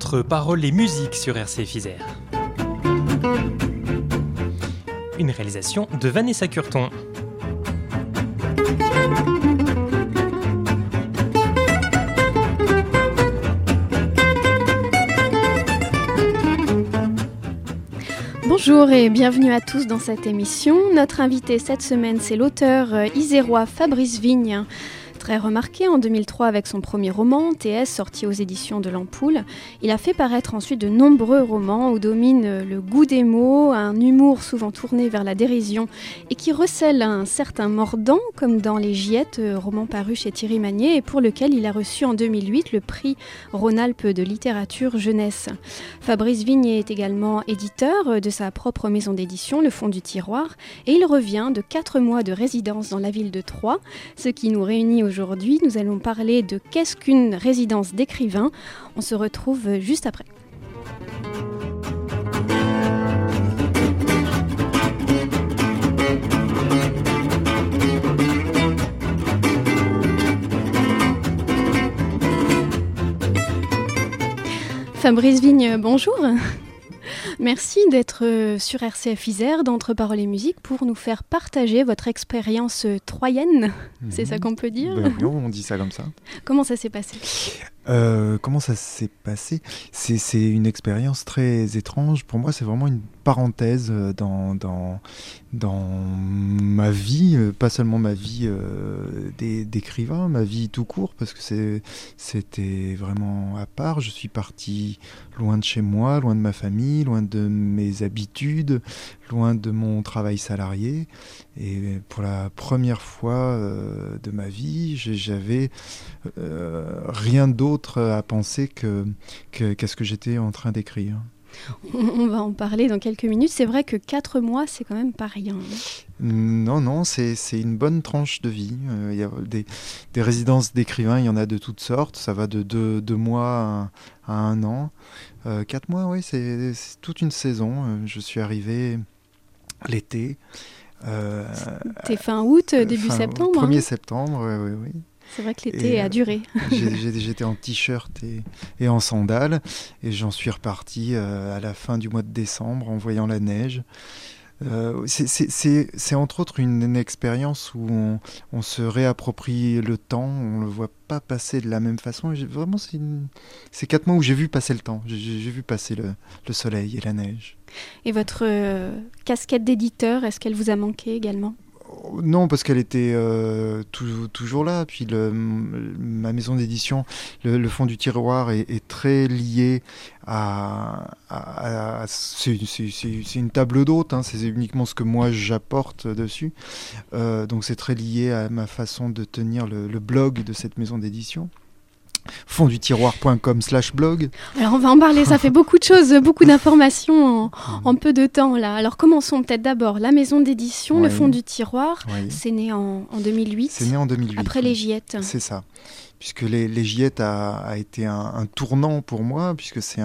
Entre paroles et musique sur RCF Isère. Une réalisation de Vanessa Curton. Bonjour et bienvenue à tous dans cette émission. Notre invité cette semaine, c'est l'auteur isérois Fabrice Vigne. Très remarqué en 2003 avec son premier roman, TS, sorti aux éditions de l'Ampoule. Il a fait paraître ensuite de nombreux romans où domine le goût des mots, un humour souvent tourné vers la dérision et qui recèle un certain mordant, comme dans Les Gillettes, roman paru chez Thierry Magnier et pour lequel il a reçu en 2008 le prix Rhône-Alpes de littérature jeunesse. Fabrice Vigne est également éditeur de sa propre maison d'édition, Le Fond du Tiroir, et il revient de 4 mois de résidence dans la ville de Troyes, ce qui nous réunit aujourd'hui. Nous allons parler de qu'est-ce qu'une résidence d'écrivain. On se retrouve juste après. Fabrice Vigne, bonjour. Merci d'être sur RCF Isère, d'Entre paroles et musique, pour nous faire partager votre expérience troyenne. C'est ça qu'on peut dire ? Oui, on dit ça comme ça. Comment ça s'est passé ? Comment ça s'est passé ? C'est une expérience très étrange. Pour moi, c'est vraiment une parenthèse dans ma vie, pas seulement ma vie d'écrivain, ma vie tout court, parce que c'était vraiment à part. Je suis parti loin de chez moi, loin de ma famille, loin de mes habitudes, loin de mon travail salarié. Et pour la première fois de ma vie, j'avais rien d'autre à penser qu'à ce que j'étais en train d'écrire. On va en parler dans quelques minutes. C'est vrai que 4 mois, c'est quand même pas rien. Non, c'est une bonne tranche de vie. Il y a des résidences d'écrivains, il y en a de toutes sortes. Ça va de 2 mois à 1 an. 4 mois, oui, c'est toute une saison. Je suis arrivé l'été. C'était fin août, début septembre 1er septembre, oui. C'est vrai que l'été a duré. J'étais en t-shirt et en sandales et j'en suis reparti à la fin du mois de décembre en voyant la neige. C'est entre autres une expérience où on se réapproprie le temps, on ne le voit pas passer de la même façon. Vraiment, c'est 4 mois où j'ai vu passer le temps, j'ai vu passer le soleil et la neige. Et votre casquette d'éditeur, est-ce qu'elle vous a manqué également ? Non, parce qu'elle était toujours là. Puis ma maison d'édition, le Fond du Tiroir, est très lié à c'est une table d'hôte, hein, c'est uniquement ce que moi j'apporte dessus. Donc c'est très lié à ma façon de tenir le blog de cette maison d'édition. fondutiroir.com/blog. Alors on va en parler, ça fait beaucoup de choses, beaucoup d'informations en peu de temps là. Alors commençons peut-être d'abord la maison d'édition, Le Fond du Tiroir. C'est né en 2008. C'est né en 2008. Après Les Gillettes. C'est ça. Puisque les Gillettes a été un tournant pour moi, puisque c'est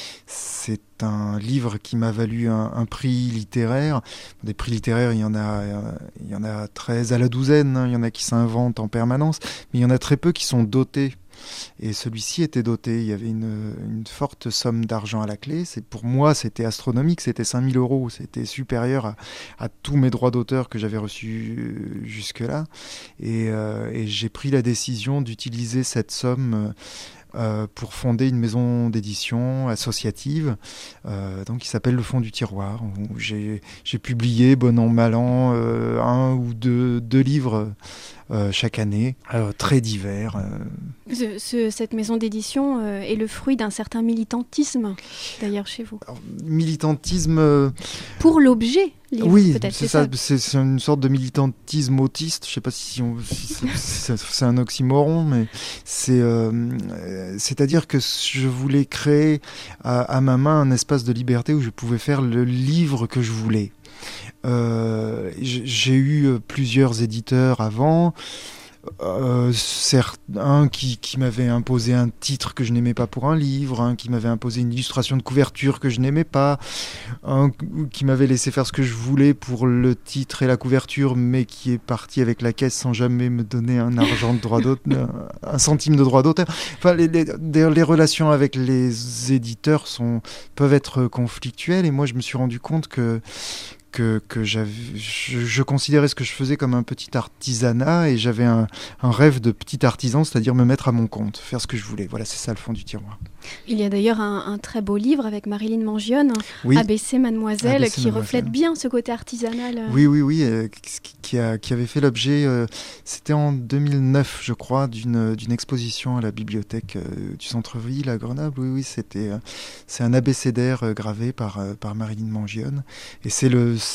un livre qui m'a valu un prix littéraire. Des prix littéraires, il y en a 13 à la douzaine, hein. Il y en a qui s'inventent en permanence, mais il y en a très peu qui sont dotés. Et celui-ci était doté, il y avait une forte somme d'argent à la clé. Pour moi, c'était astronomique, c'était 5 000 €, c'était supérieur à tous mes droits d'auteur que j'avais reçus jusque-là. Et j'ai pris la décision d'utiliser cette somme pour fonder une maison d'édition associative, donc qui s'appelle Le Fond du Tiroir, où j'ai publié, bon an, mal an, 1 ou 2 livres chaque année, très divers. Cette maison d'édition est le fruit d'un certain militantisme, d'ailleurs, chez vous. Alors, militantisme... Pour l'objet, livre, oui, peut-être, c'est ça. C'est une sorte de militantisme autiste. Je ne sais pas si c'est un oxymoron, mais c'est-à-dire que je voulais créer à ma main un espace de liberté où je pouvais faire le livre que je voulais. J'ai eu plusieurs éditeurs avant. Un qui m'avait imposé un titre que je n'aimais pas pour un livre, un qui m'avait imposé une illustration de couverture que je n'aimais pas, un qui m'avait laissé faire ce que je voulais pour le titre et la couverture, mais qui est parti avec la caisse sans jamais me donner un un centime de droit d'auteur. Enfin, les relations avec les éditeurs peuvent être conflictuelles, et moi je me suis rendu compte que je considérais ce que je faisais comme un petit artisanat, et j'avais un rêve de petit artisan, c'est-à-dire me mettre à mon compte, faire ce que je voulais. Voilà, c'est ça le fond du tiroir. Il y a d'ailleurs un très beau livre avec Marilyn Mangione, oui. ABC Mademoiselle, qui reflète bien ce côté artisanal. Oui, qui avait fait l'objet, c'était en 2009, je crois, d'une exposition à la bibliothèque du centre-ville à Grenoble. Oui, c'est un abécédaire gravé par Marilyn Mangione, et c'est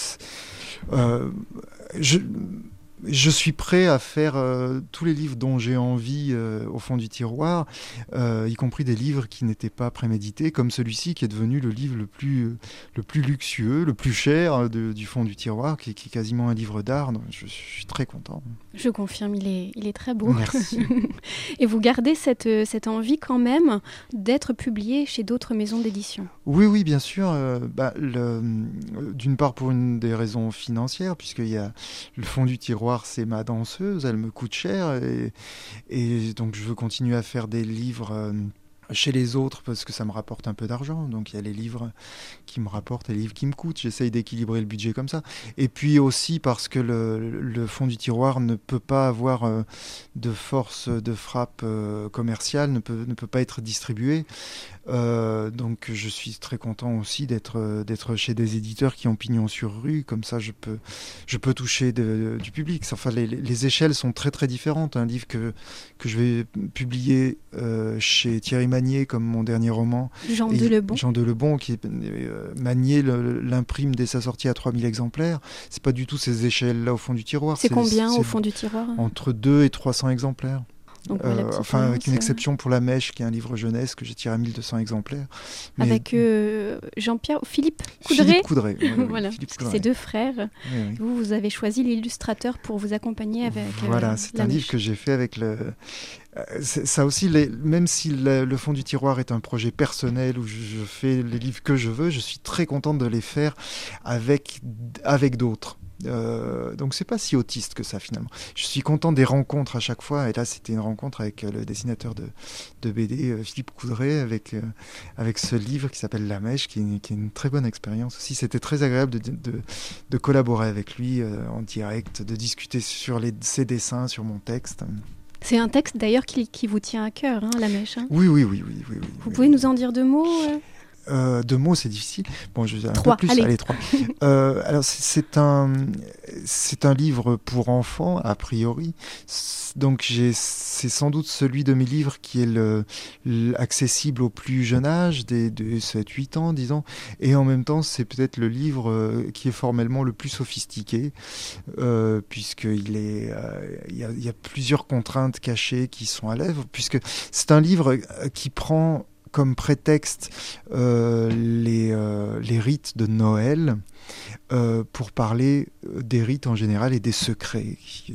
je suis prêt à faire tous les livres dont j'ai envie au fond du tiroir, y compris des livres qui n'étaient pas prémédités, comme celui-ci qui est devenu le livre le plus luxueux, le plus cher du fond du tiroir, qui est quasiment un livre d'art. Donc je suis très content. Je confirme, il est très beau. Merci. Et vous gardez cette envie quand même d'être publié chez d'autres maisons d'édition? Oui, bien sûr. D'une part pour une des raisons financières, puisqu'il y a le fond du tiroir, c'est ma danseuse, elle me coûte cher, et donc je veux continuer à faire des livres chez les autres parce que ça me rapporte un peu d'argent. Donc il y a les livres qui me rapportent et les livres qui me coûtent. J'essaye d'équilibrer le budget comme ça. Et puis aussi parce que le fond du tiroir ne peut pas avoir de force de frappe commerciale, ne peut pas être distribué. Donc je suis très content aussi d'être chez des éditeurs qui ont pignon sur rue. Comme ça je peux toucher du public. Enfin, les échelles sont très très différentes. Un livre que je vais publier chez Thierry Magnier, comme mon dernier roman, Jean de Lebon, qui Magnier l'imprime dès sa sortie à 3000 exemplaires. C'est pas du tout ces échelles-là au fond du tiroir. C'est combien au fond du tiroir? Entre 2 et 300 exemplaires. Donc, avec une exception pour La Mèche, qui est un livre jeunesse que j'ai tiré à 1200 exemplaires. Mais... Avec Philippe Coudray. Philippe Coudray, voilà, Philippe parce que c'est deux frères. Oui. Vous avez choisi l'illustrateur pour vous accompagner avec Voilà, c'est un livre que j'ai fait avec ça aussi, même si le fond du tiroir est un projet personnel où je fais les livres que je veux, je suis très contente de les faire avec d'autres. Donc c'est pas si autiste que ça finalement. Je suis content des rencontres à chaque fois, et là c'était une rencontre avec le dessinateur de BD Philippe Coudray, avec ce livre qui s'appelle La Mèche, qui est une très bonne expérience aussi. C'était très agréable de collaborer avec lui en direct, de discuter sur ses dessins, sur mon texte. C'est un texte d'ailleurs qui vous tient à cœur, hein, La Mèche. Oui. Vous pouvez nous en dire deux mots? Deux mots, c'est difficile. Bon, un 3, peu plus. Allez 3. Alors, c'est un livre pour enfants, a priori. Donc, c'est sans doute celui de mes livres qui est accessible au plus jeune âge, des 7-8 ans, disons. Et en même temps, c'est peut-être le livre qui est formellement le plus sophistiqué, puisqu'il il y a plusieurs contraintes cachées qui sont à l'œuvre, puisque c'est un livre qui prend comme prétexte les rites de Noël pour parler des rites en général et des secrets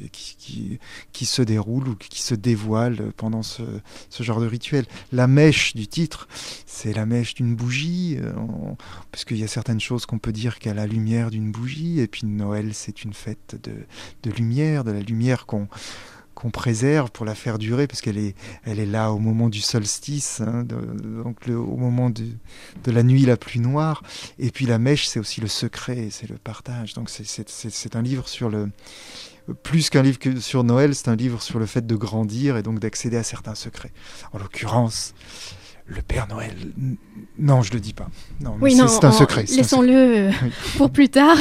qui se déroulent ou qui se dévoilent pendant ce genre de rituel. La mèche du titre, c'est la mèche d'une bougie, puisqu'il y a certaines choses qu'on peut dire qu'à la lumière d'une bougie, et puis Noël, c'est une fête de lumière, de la lumière qu'on préserve pour la faire durer, parce qu'elle est là au moment du solstice, hein, donc au moment de la nuit la plus noire. Et puis la mèche, c'est aussi le secret, c'est le partage. Donc c'est un livre plus qu'un livre sur Noël, c'est un livre sur le fait de grandir et donc d'accéder à certains secrets. En l'occurrence, le Père Noël. Non, je le dis pas. Non, oui, c'est un secret. Laissons-le pour plus tard.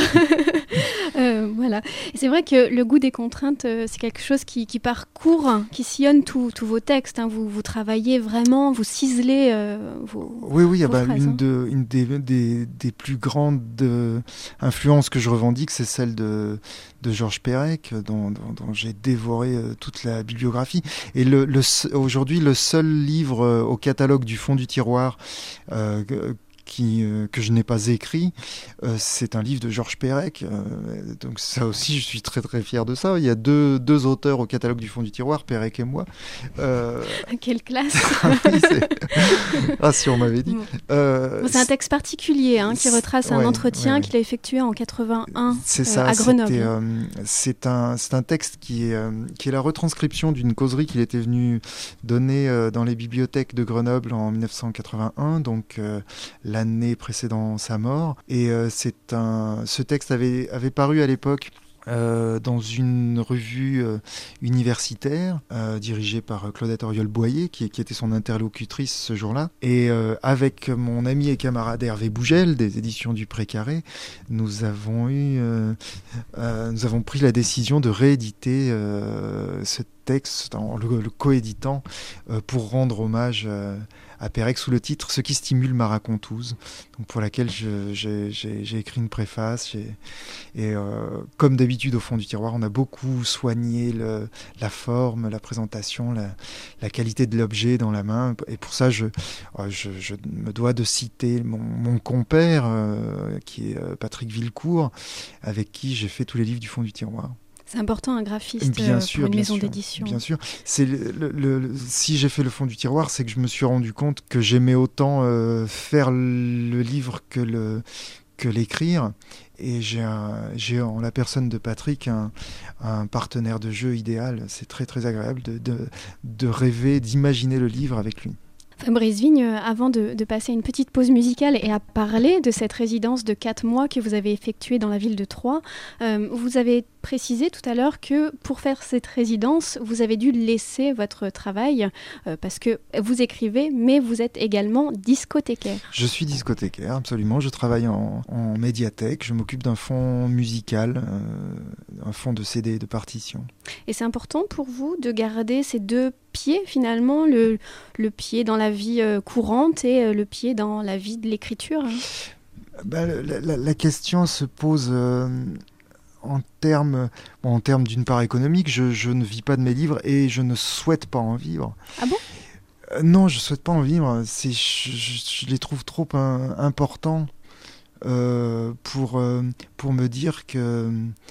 Voilà. Et c'est vrai que le goût des contraintes, c'est quelque chose qui parcourt, qui sillonne tous vos textes. Hein. Vous travaillez vraiment, vous ciselez vos phrases, une des plus grandes influences que je revendique, c'est celle de Georges Perec, dont j'ai dévoré toute la bibliographie. Et aujourd'hui, le seul livre au catalogue du fond du tiroir que je n'ai pas écrit, c'est un livre de Georges Perec. Donc ça aussi, je suis très très fier de ça. Il y a deux auteurs au catalogue du fond du tiroir, Perec et moi. Quelle classe. Ah, si on m'avait dit. C'est un texte particulier qui retrace un entretien qu'il a effectué en 81 à Grenoble. C'est un texte qui est la retranscription d'une causerie qu'il était venu donner dans les bibliothèques de Grenoble en 1981, donc l'année précédant sa mort. Et ce texte avait paru à l'époque dans une revue universitaire dirigée par Claudette Auriol-Boyer qui était son interlocutrice ce jour-là, et avec mon ami et camarade Hervé Bougel des éditions du Précaré, nous avons pris la décision de rééditer ce texte en le coéditant pour rendre hommage à Perec sous le titre « Ce qui stimule ma racontouse », donc pour laquelle j'ai écrit une préface. Et comme d'habitude, au fond du tiroir, on a beaucoup soigné la forme, la présentation, la qualité de l'objet dans la main. Et pour ça, je me dois de citer mon compère, qui est Patrick Villecourt, avec qui j'ai fait tous les livres du fond du tiroir. C'est important, un graphiste pour une maison d'édition. Bien sûr. Si j'ai fait le fond du tiroir, c'est que je me suis rendu compte que j'aimais autant faire le livre que l'écrire. Et j'ai en la personne de Patrick un partenaire de jeu idéal. C'est très très agréable de rêver, d'imaginer le livre avec lui. Fabrice Vigne, avant de passer une petite pause musicale et à parler de cette résidence de 4 mois que vous avez effectuée dans la ville de Troyes, vous avez précisé tout à l'heure que pour faire cette résidence, vous avez dû laisser votre travail parce que vous écrivez, mais vous êtes également discothécaire. Je suis discothécaire, absolument. Je travaille en médiathèque. Je m'occupe d'un fonds musical, un fonds de CD, de partitions. Et c'est important pour vous de garder ces deux pieds, finalement, le pied dans la vie courante et le pied dans la vie de l'écriture, la question se pose en termes d'une part économique. Je ne vis pas de mes livres et je ne souhaite pas en vivre. Ah bon ? Non, je ne souhaite pas en vivre. Je les trouve trop importants pour me dire que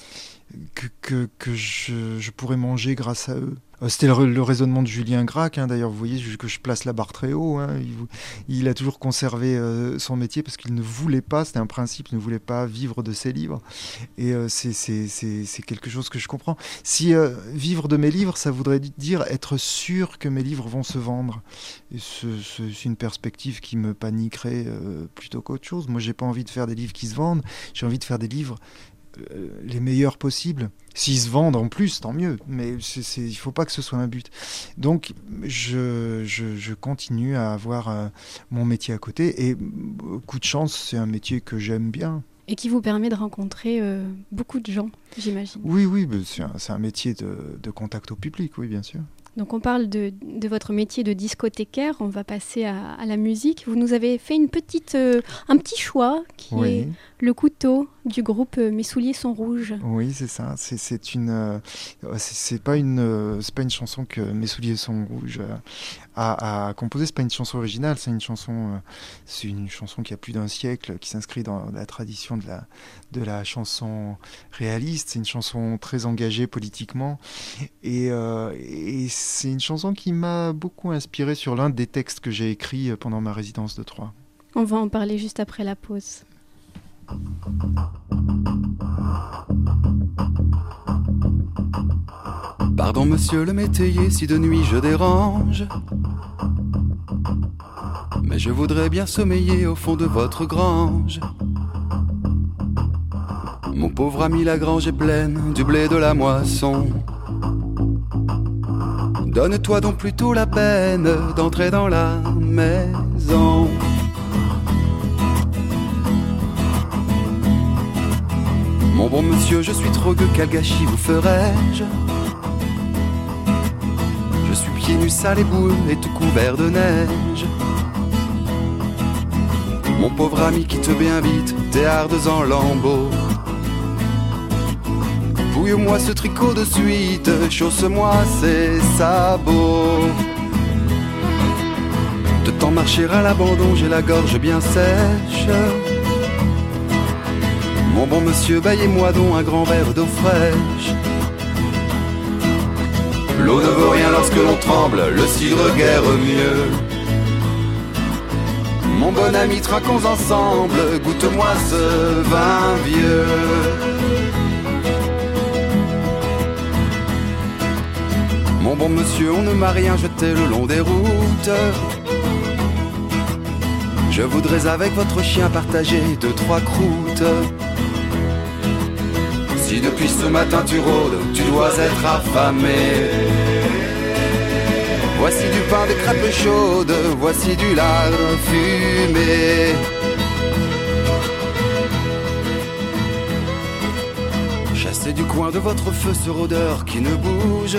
je pourrais manger grâce à eux. C'était le raisonnement de Julien Gracq, d'ailleurs, vous voyez que je place la barre très haut. Il a toujours conservé son métier parce qu'il ne voulait pas, c'était un principe, il ne voulait pas vivre de ses livres. Et c'est quelque chose que je comprends. Si vivre de mes livres, ça voudrait dire être sûr que mes livres vont se vendre. Et c'est une perspective qui me paniquerait plutôt qu'autre chose. Moi, j'ai pas envie de faire des livres qui se vendent, j'ai envie de faire des livres les meilleurs possibles. S'ils se vendent en plus, tant mieux, mais il ne faut pas que ce soit un but. Donc je continue à avoir mon métier à côté, et coup de chance, c'est un métier que j'aime bien. Et qui vous permet de rencontrer beaucoup de gens, j'imagine. Oui, c'est un métier de contact au public, oui, bien sûr. Donc on parle de votre métier de discothécaire, on va passer à la musique. Vous nous avez fait un petit choix qui est le couteau du groupe Mes souliers sont rouges. Oui, c'est ça. C'est pas une chanson que Mes souliers sont rouges a composée. C'est pas une chanson originale. C'est une chanson qui a plus d'un siècle, qui s'inscrit dans la tradition de la chanson réaliste. C'est une chanson très engagée politiquement, et c'est une chanson qui m'a beaucoup inspiré sur l'un des textes que j'ai écrits pendant ma résidence de Troyes. On va en parler juste après la pause. Pardon monsieur le métayer si de nuit je dérange, mais je voudrais bien sommeiller au fond de votre grange. Mon pauvre ami, la grange est pleine du blé de la moisson. Donne-toi donc plutôt la peine d'entrer dans la maison. Mon bon monsieur, je suis trop gueux, quel gâchis vous ferais-je? Je suis pieds nus, sale et boueux et tout couvert de neige. Mon pauvre ami, quitte bien vite tes hardes en lambeaux. Bouille-moi ce tricot de suite, chausse-moi ces sabots. De J'entends marcher à l'abandon, j'ai la gorge bien sèche. Mon bon monsieur, baillez-moi donc un grand verre d'eau fraîche. L'eau ne vaut rien lorsque l'on tremble, le cidre guère mieux. Mon bon ami, trinquons ensemble, goûte-moi ce vin vieux. Mon bon monsieur, on ne m'a rien jeté le long des routes. Je voudrais avec votre chien partager 2-3 croûtes. Si depuis ce matin tu rôdes, tu dois être affamé. Voici du pain, des crêpes chaudes, voici du lard fumé. Chassez du coin de votre feu ce rôdeur qui ne bouge.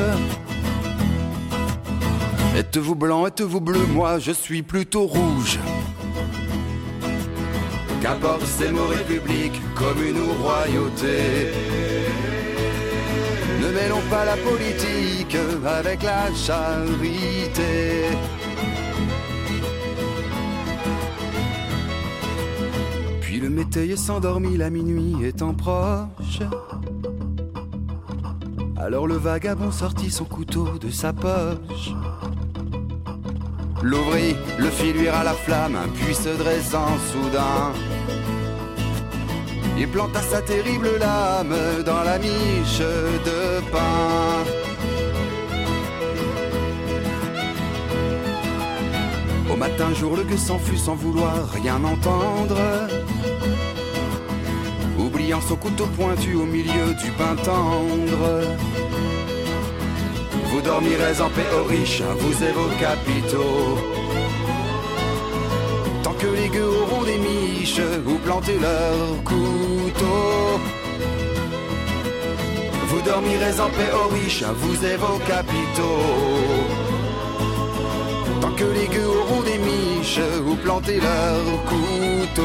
Êtes-vous blanc, êtes-vous bleu, moi je suis plutôt rouge. Qu'importe ces mots républiques, commune ou royauté. Ne mêlons pas la politique avec la charité. Puis le métayer s'endormit, la minuit étant proche. Alors le vagabond sortit son couteau de sa poche. L'ouvrit, le fit luire à la flamme, puis se dressant soudain, il planta sa terrible lame dans la miche de pain. Au matin jour, le gueux s'enfuit sans vouloir rien entendre, oubliant son couteau pointu au milieu du pain tendre. Vous dormirez en paix aux riches, vous et vos capitaux, tant que les gueux auront des miches où planter leurs couteaux. Vous dormirez en paix aux riches, vous et vos capitaux, tant que les gueux auront des miches où planter leurs couteaux.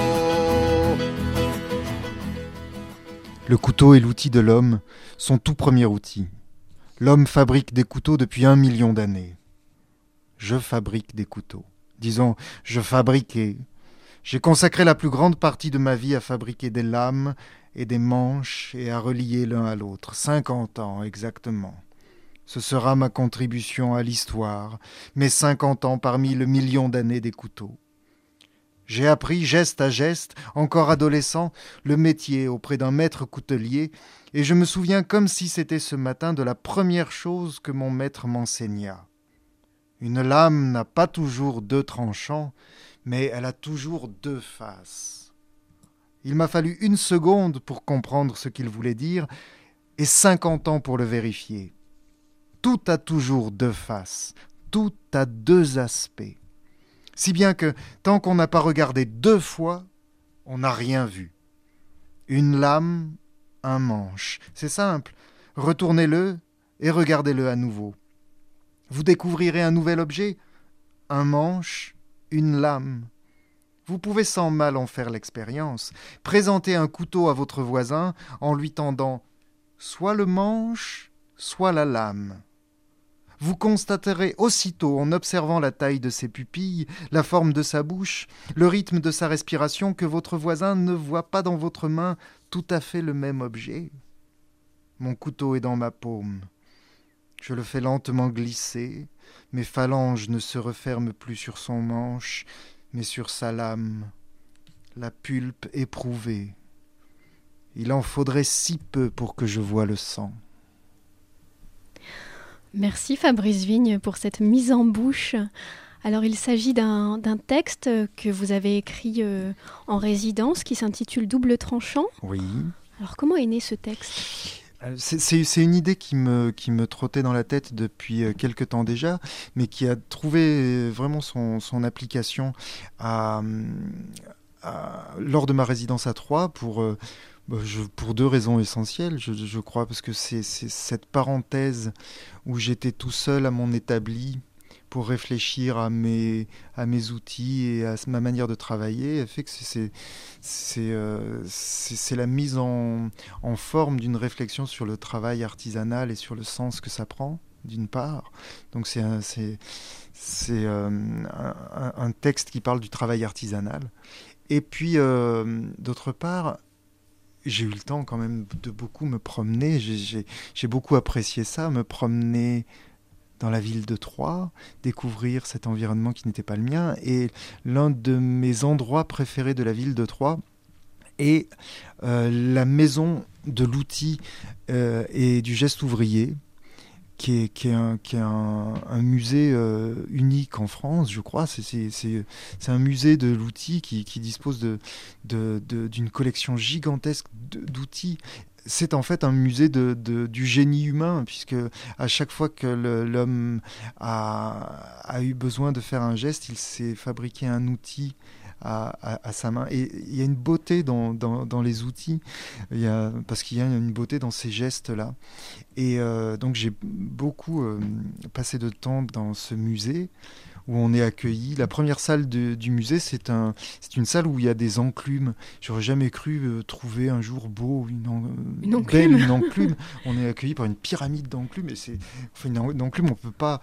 Le couteau est l'outil de l'homme, son tout premier outil. L'homme fabrique des couteaux depuis 1 million d'années. Je fabrique des couteaux. Disons, je fabriquais. J'ai consacré la plus grande partie de ma vie à fabriquer des lames et des manches et à relier l'un à l'autre. 50 ans exactement. Ce sera ma contribution à l'histoire, mes 50 ans parmi le million d'années des couteaux. J'ai appris, geste à geste, encore adolescent, le métier auprès d'un maître coutelier, et je me souviens comme si c'était ce matin de la première chose que mon maître m'enseigna. Une lame n'a pas toujours 2 tranchants, mais elle a toujours 2 faces. Il m'a fallu 1 seconde pour comprendre ce qu'il voulait dire, et 50 ans pour le vérifier. Tout a toujours 2 faces, tout a 2 aspects. Si bien que, tant qu'on n'a pas regardé 2 fois, on n'a rien vu. Une lame, un manche. C'est simple. Retournez-le et regardez-le à nouveau. Vous découvrirez un nouvel objet, un manche, une lame. Vous pouvez sans mal en faire l'expérience. Présentez un couteau à votre voisin en lui tendant soit le manche, soit la lame. Vous constaterez aussitôt, en observant la taille de ses pupilles, la forme de sa bouche, le rythme de sa respiration, que votre voisin ne voit pas dans votre main tout à fait le même objet. Mon couteau est dans ma paume. Je le fais lentement glisser, mes phalanges ne se referment plus sur son manche, mais sur sa lame, la pulpe éprouvée. Il en faudrait si peu pour que je voie le sang. Merci Fabrice Vigne pour cette mise en bouche. Alors il s'agit d'un texte que vous avez écrit en résidence qui s'intitule Double tranchant. Oui. Alors comment est né ce texte ? C'est une idée qui me trottait dans la tête depuis quelque temps déjà, mais qui a trouvé vraiment son application lors de ma résidence à Troyes pour 2 raisons essentielles, je crois, parce que c'est cette parenthèse où j'étais tout seul à mon établi pour réfléchir à mes outils et à ma manière de travailler, fait que c'est la mise en forme d'une réflexion sur le travail artisanal et sur le sens que ça prend. d'une part. Donc c'est un texte qui parle du travail artisanal. Et puis, d'autre part, j'ai eu le temps quand même de beaucoup me promener. J'ai beaucoup apprécié ça, me promener dans la ville de Troyes, découvrir cet environnement qui n'était pas le mien. Et l'un de mes endroits préférés de la ville de Troyes est la maison de l'outil et du geste ouvrier, qui est un musée unique en France, je crois. C'est un musée de l'outil qui dispose d'une collection gigantesque d'outils. C'est en fait un musée du génie humain, puisque à chaque fois que l'homme a eu besoin de faire un geste, il s'est fabriqué un outil à sa main. Et il y a une beauté dans les outils, parce qu'il y a une beauté dans ces gestes-là. Et donc j'ai beaucoup passé de temps dans ce musée, où on est accueilli. La première salle du musée, c'est une salle où il y a des enclumes. J'aurais jamais cru trouver un jour beau une enclume. On est accueilli par une pyramide d'enclumes. Et une enclume, on peut pas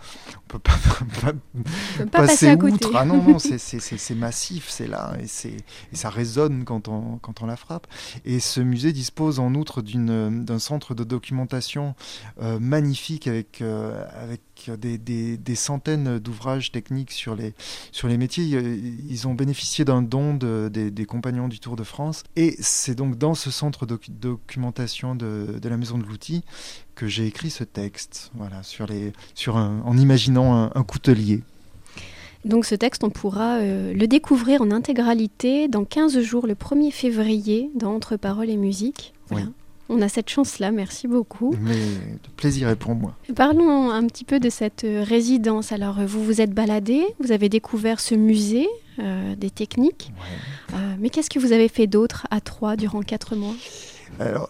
passer outre. Ah non, c'est massif, c'est là, et ça résonne quand on la frappe. Et ce musée dispose en outre d'un centre de documentation magnifique avec des centaines d'ouvrages techniques sur les métiers. Ils ont bénéficié d'un don des compagnons du Tour de France, et c'est donc dans ce centre de documentation de la Maison de l'Outil que j'ai écrit ce texte, voilà, en imaginant un coutelier. Donc ce texte, on pourra le découvrir en intégralité dans 15 jours, le 1er février, dans Entre paroles et musique. Voilà. Oui. On a cette chance-là, merci beaucoup. Mais le plaisir est pour moi. Parlons un petit peu de cette résidence. Alors, vous vous êtes baladé, vous avez découvert ce musée des techniques. Ouais. Mais qu'est-ce que vous avez fait d'autre à Troyes durant 4 mois ? Alors,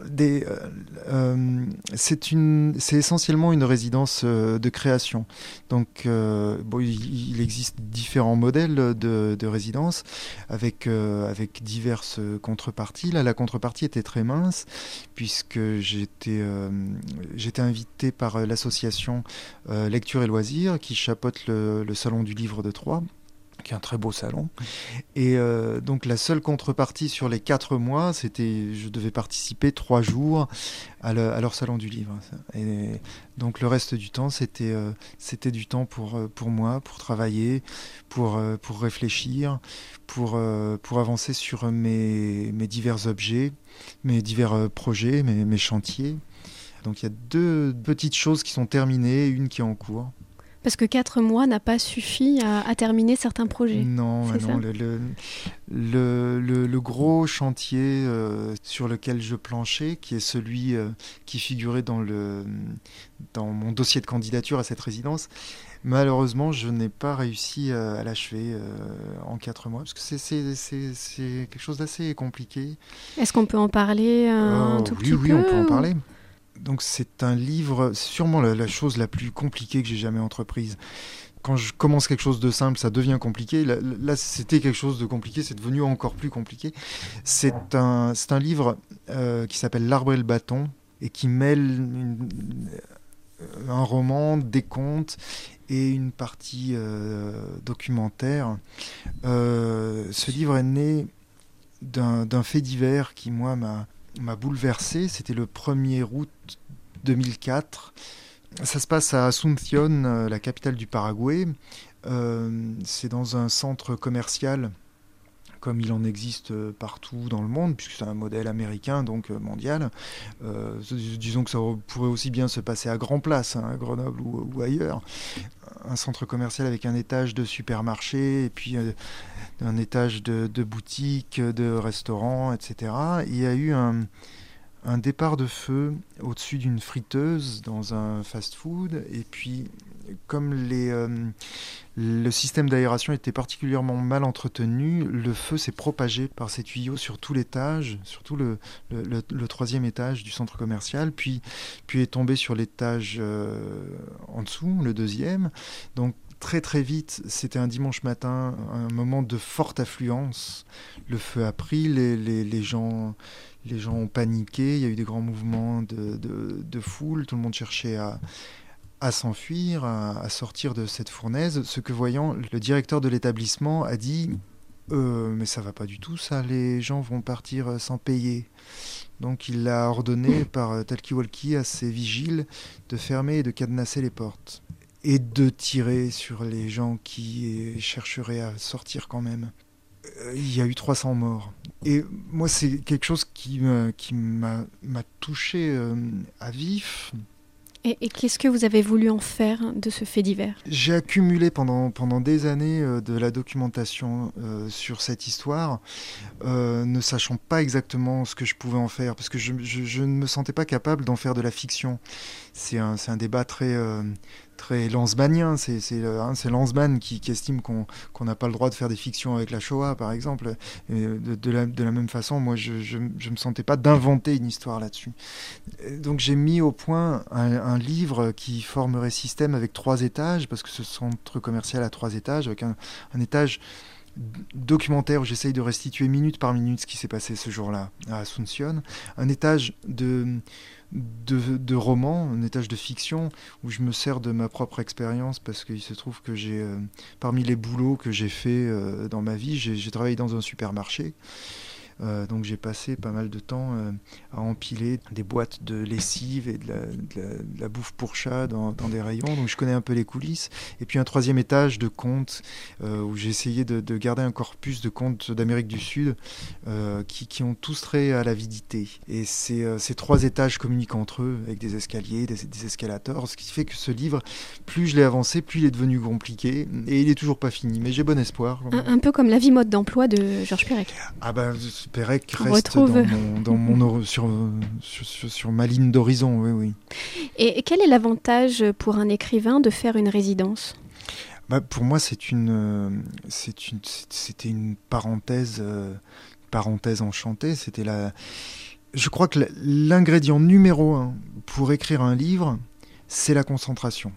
c'est essentiellement une résidence de création. Donc, il existe différents modèles de résidence avec diverses contreparties. Là, la contrepartie était très mince, puisque j'étais invité par l'association Lecture et Loisirs, qui chapeaute le Salon du Livre de Troyes, qui est un très beau salon. Et donc la seule contrepartie sur les 4 mois, je devais participer 3 jours à leur salon du livre. Et donc le reste du temps, c'était du temps pour moi, pour travailler, pour réfléchir, pour avancer sur mes divers objets, mes divers projets, mes chantiers. Donc il y a 2 petites choses qui sont terminées, une qui est en cours. Parce que 4 mois n'a pas suffi à terminer certains projets. Non, le gros chantier sur lequel je planchais, qui est celui qui figurait dans mon dossier de candidature à cette résidence, malheureusement, je n'ai pas réussi à l'achever en 4 mois, parce que c'est quelque chose d'assez compliqué. Est-ce qu'on peut en parler un tout petit peu ? Oui, on peut en parler. Donc c'est un livre, c'est sûrement la chose la plus compliquée que j'ai jamais entreprise. Quand je commence quelque chose de simple, ça devient compliqué. Là c'était quelque chose de compliqué, c'est devenu encore plus compliqué. C'est un livre qui s'appelle L'Arbre et le bâton, et qui mêle un roman, des contes et une partie documentaire. Ce livre est né d'un fait divers qui, moi, m'a bouleversé. C'était le 1er août 2004. Ça se passe à Asunción, la capitale du Paraguay. C'est dans un centre commercial, comme il en existe partout dans le monde, puisque c'est un modèle américain, donc mondial. Disons que ça pourrait aussi bien se passer à Grand Place, à Grenoble ou ailleurs. Un centre commercial avec un étage de supermarché, et puis un étage de boutiques, de restaurants, etc. Il y a eu un départ de feu au-dessus d'une friteuse dans un fast-food, et puis comme le système d'aération était particulièrement mal entretenu, le feu s'est propagé par ces tuyaux sur tout l'étage, surtout le 3e étage du centre commercial, puis est tombé sur l'étage en dessous, le 2e. Donc très très vite, c'était un dimanche matin, un moment de forte affluence. Le feu a pris, les gens ont paniqué, il y a eu des grands mouvements de foule, tout le monde cherchait à s'enfuir, à sortir de cette fournaise, ce que voyant, le directeur de l'établissement a dit mais ça va pas du tout ça, les gens vont partir sans payer. Donc il a ordonné par talkie-walkie à ses vigiles de fermer et de cadenasser les portes et de tirer sur les gens qui chercheraient à sortir quand même. Il y a eu 300 morts. Et moi, c'est quelque chose qui m'a touché à vif. Et qu'est-ce que vous avez voulu en faire de ce fait divers ? J'ai accumulé pendant des années de la documentation sur cette histoire, ne sachant pas exactement ce que je pouvais en faire, parce que je ne me sentais pas capable d'en faire de la fiction. C'est un débat très lanzmannien. C'est Lanzmann qui estime qu'on n'a pas le droit de faire des fictions avec la Shoah, par exemple. Et de la même façon, moi, je me sentais pas d'inventer une histoire là-dessus. Donc j'ai mis au point un livre qui formerait système avec 3 étages, parce que ce centre commercial a 3 étages, avec un étage documentaire où j'essaye de restituer minute par minute ce qui s'est passé ce jour-là à Asunción, un étage de roman, un étage de fiction où je me sers de ma propre expérience, parce qu'il se trouve que j'ai parmi les boulots que j'ai fait dans ma vie, j'ai travaillé dans un supermarché. Donc j'ai passé pas mal de temps à empiler des boîtes de lessive et de la bouffe pour chat dans des rayons, donc je connais un peu les coulisses. Et puis un 3e étage de contes où j'ai essayé de garder un corpus de contes d'Amérique du Sud qui ont tous trait à l'avidité. Et ces 3 étages communiquent entre eux avec des escaliers, des escalators, ce qui fait que ce livre, plus je l'ai avancé, plus il est devenu compliqué, et il est toujours pas fini, mais j'ai bon espoir. Un peu comme La vie mode d'emploi de Georges Perec. Ah ben, Perec reste sur ma ligne d'horizon, oui. Et quel est l'avantage pour un écrivain de faire une résidence ? Pour moi, c'était une parenthèse enchantée. Je crois que l'ingrédient numéro 1 pour écrire un livre, c'est la concentration.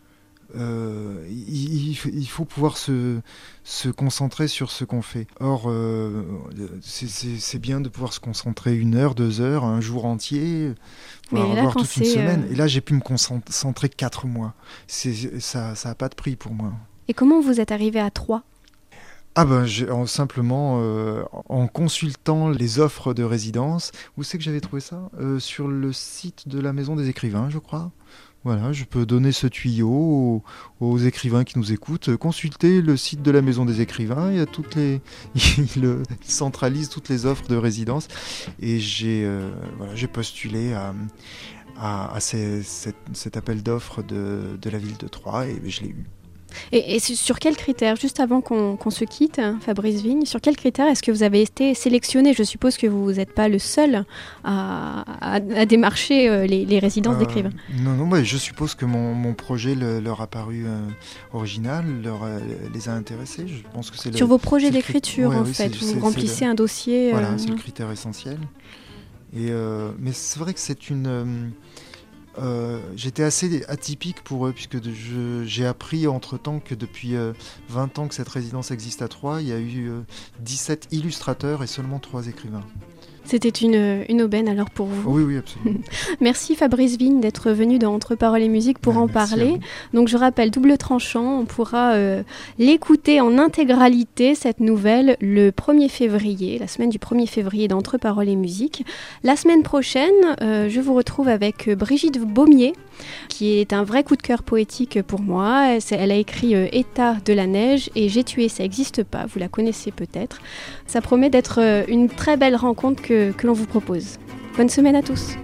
Il faut pouvoir se concentrer sur ce qu'on fait. Or, c'est bien de pouvoir se concentrer 1 heure, 2 heures, un jour entier, voire toute une semaine. Et là, j'ai pu me concentrer 4 mois. Ça n'a pas de prix pour moi. Et comment vous êtes arrivé à 3 ? Simplement en consultant les offres de résidence. Où c'est que j'avais trouvé ça ? Sur le site de la Maison des Écrivains, je crois. Voilà, je peux donner ce tuyau aux écrivains qui nous écoutent. Consultez le site de la Maison des Écrivains. Il y a il centralise toutes les offres de résidence. Et j'ai postulé à cet appel d'offres de la ville de Troyes, et je l'ai eu. Et sur quels critères, juste avant qu'on se quitte, Fabrice Vigne, sur quels critères est-ce que vous avez été sélectionné ? Je suppose que vous n'êtes pas le seul à démarcher les résidences d'écrivains. Non, je suppose que mon projet leur a paru original, les a intéressés. Je pense que c'est sur vos projets d'écriture, en fait, vous remplissez un dossier. Voilà, c'est le critère essentiel. Mais c'est vrai que c'est une... j'étais assez atypique pour eux, puisque j'ai appris entre-temps que depuis 20 ans que cette résidence existe à Troyes, il y a eu 17 illustrateurs et seulement 3 écrivains. C'était une aubaine alors pour vous. Oui, absolument. Merci Fabrice Vigne d'être venu dans Entre Paroles et Musique pour en parler. Donc je rappelle, Double Tranchant, on pourra l'écouter en intégralité, cette nouvelle, le 1er février, la semaine du 1er février d'Entre Paroles et Musique. La semaine prochaine, je vous retrouve avec Brigitte Baumier, qui est un vrai coup de cœur poétique pour moi. Elle a écrit État de la neige et J'ai tué, ça n'existe pas, vous la connaissez peut-être. Ça promet d'être une très belle rencontre que l'on vous propose. Bonne semaine à tous.